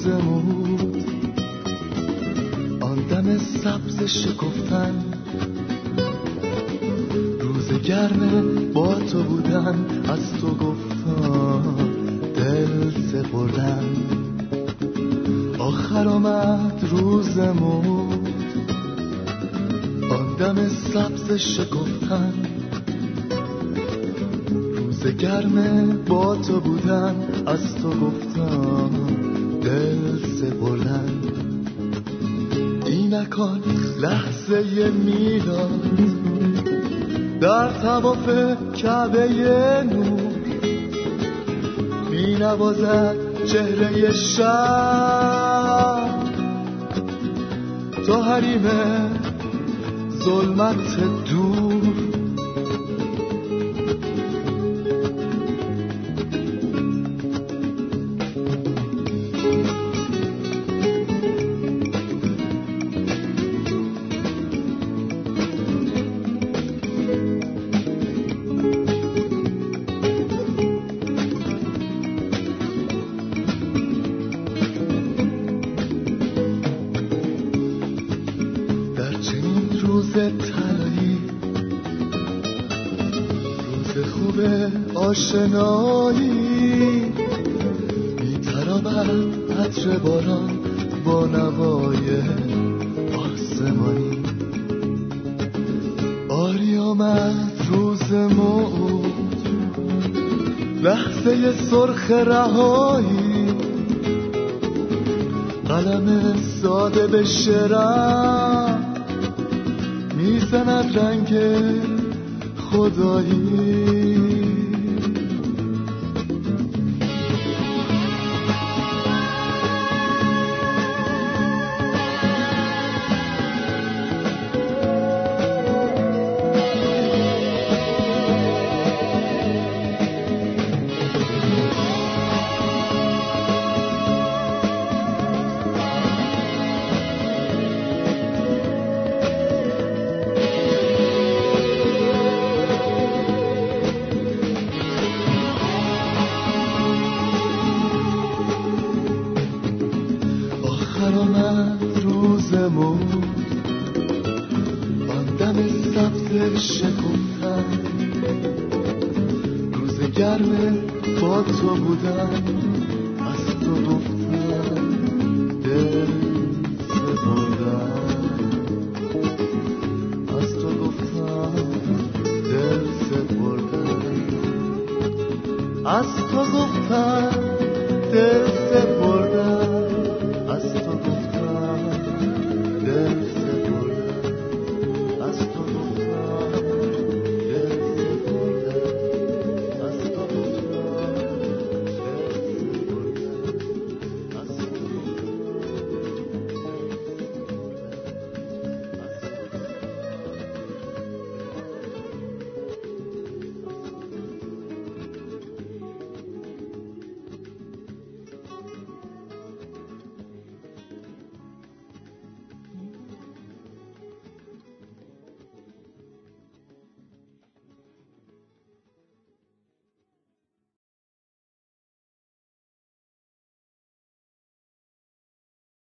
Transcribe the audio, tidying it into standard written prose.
روزمون، آن دم سبز شکفتن، روز گرم با تو بودن، از تو گفتم دل سپردن. آخر آمد روزمون، آن دم سبز شکفتن، روز گرم با تو بودن، از تو گفتم دل سپردن. اینکان لحظه میلاد در طواف کعبه نور، می نوازد چهره شب تا حریم ظلمت دور. روز طلایی، روز خوب آشنایی، می‌تراود عطر باران با نوای آسمانی. آری آمد روز موعود، لحظه سرخ رهایی، قلم ساده به شعرم میزند رنگ خدایی. آمد روزمون، آن دم سبز شکفتن، روز گرم با تو بودن،